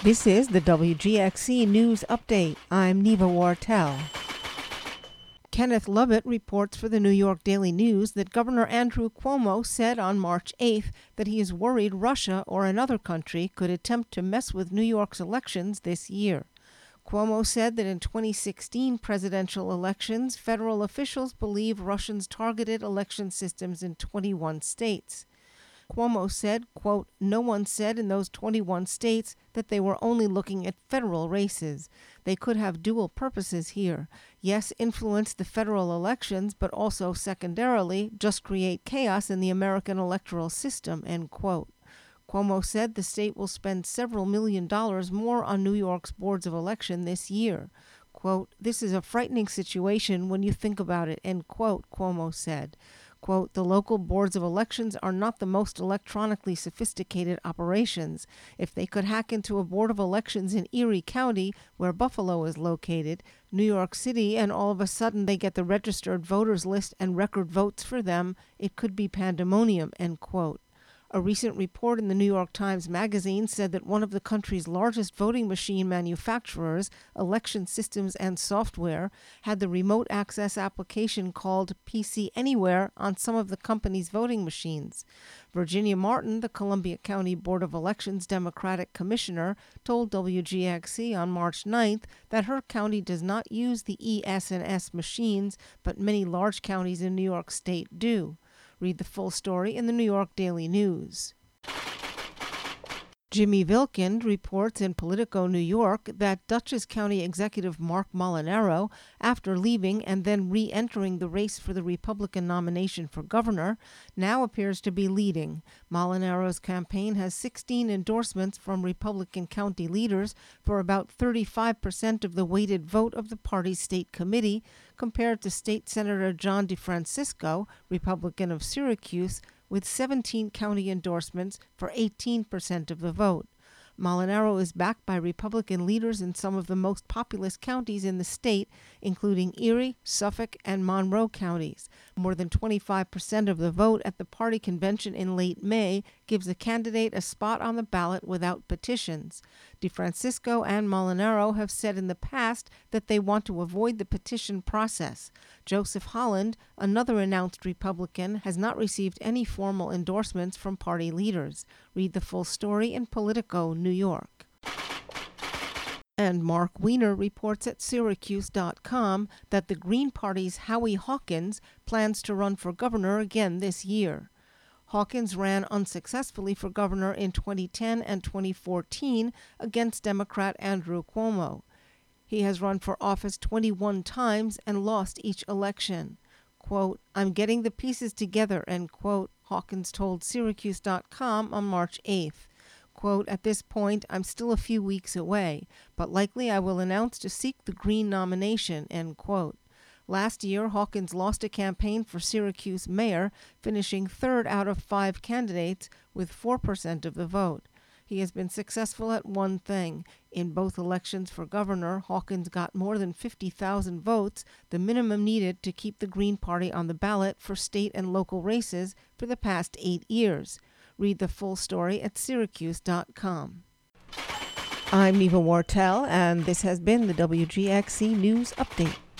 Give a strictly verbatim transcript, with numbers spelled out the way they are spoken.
This is the W G X C News Update. I'm Neva Wartel. Kenneth Lovett reports for the New York Daily News that Governor Andrew Cuomo said on March eighth that he is worried Russia or another country could attempt to mess with New York's elections this year. Cuomo said that in twenty sixteen presidential elections, federal officials believe Russians targeted election systems in twenty-one states. Cuomo said, quote, "No one said in those twenty-one states that they were only looking at federal races. They could have dual purposes here. Yes, influence the federal elections, but also secondarily just create chaos in the American electoral system," end quote. Cuomo said the state will spend several million dollars more on New York's boards of election this year. Quote, "This is a frightening situation when you think about it," end quote, Cuomo said. Quote, "The local boards of elections are not the most electronically sophisticated operations. If they could hack into a board of elections in Erie County, where Buffalo is located, New York City, and all of a sudden they get the registered voters list and record votes for them, it could be pandemonium," end quote. A recent report in the New York Times Magazine said that one of the country's largest voting machine manufacturers, Election Systems and Software, had the remote access application called P C Anywhere on some of the company's voting machines. Virginia Martin, the Columbia County Board of Elections Democratic Commissioner, told W G X C on March ninth that her county does not use the E S and S machines, but many large counties in New York State do. Read the full story in the New York Daily News. Jimmy Vilkind reports in Politico New York that Dutchess County Executive Marc Molinaro, after leaving and then re-entering the race for the Republican nomination for governor, now appears to be leading. Molinaro's campaign has sixteen endorsements from Republican county leaders for about thirty-five percent of the weighted vote of the party's state committee, compared to State Senator John DeFrancisco, Republican of Syracuse, with seventeen county endorsements for eighteen percent of the vote. Molinaro is backed by Republican leaders in some of the most populous counties in the state, including Erie, Suffolk, and Monroe counties. More than twenty-five percent of the vote at the party convention in late May gives a candidate a spot on the ballot without petitions. DeFrancisco and Molinaro have said in the past that they want to avoid the petition process. Joseph Holland, another announced Republican, has not received any formal endorsements from party leaders. Read the full story in Politico, New York. And Mark Weiner reports at Syracuse dot com that the Green Party's Howie Hawkins plans to run for governor again this year. Hawkins ran unsuccessfully for governor in twenty ten and twenty fourteen against Democrat Andrew Cuomo. He has run for office twenty-one times and lost each election. Quote, "I'm getting the pieces together," end quote, Hawkins told Syracuse dot com on March eighth. Quote, "At this point, I'm still a few weeks away, but likely I will announce to seek the Green nomination," end quote. Last year, Hawkins lost a campaign for Syracuse mayor, finishing third out of five candidates with four percent of the vote. He has been successful at one thing. In both elections for governor, Hawkins got more than fifty thousand votes, the minimum needed to keep the Green Party on the ballot for state and local races for the past eight years. Read the full story at Syracuse dot com. I'm Neva Wartel, and this has been the W G X C News Update.